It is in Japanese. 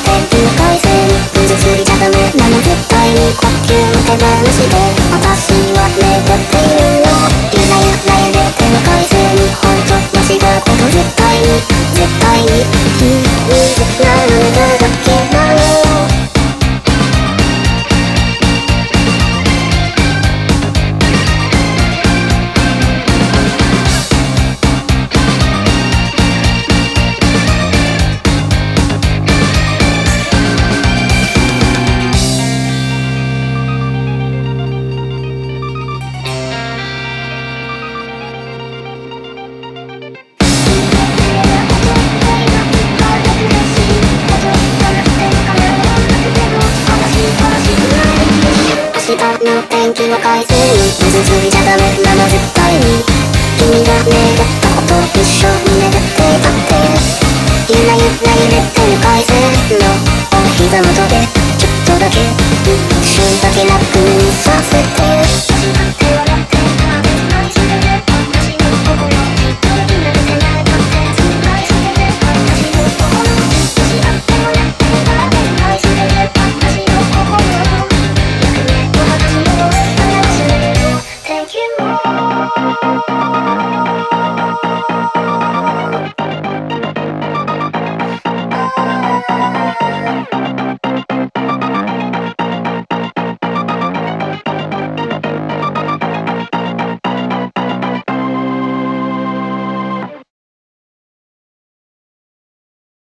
天気を返せ傷ついちゃダメなの絶対に呼吸の手放して私は眠っているよゆらゆら揺れても返せ本当のしたこと絶対に秘密なのだらけなの明日の天気を返せ傷ついちゃダメなの絶対に君が願ったこと一緒に願ってたってゆらゆら揺れてる返せのお膝元でちょっとだけ一瞬だけ楽にさせて始まって笑って感じで私の心一人になれてないかって心配してて私の心し合ってもらって愛してる私の心Thank you.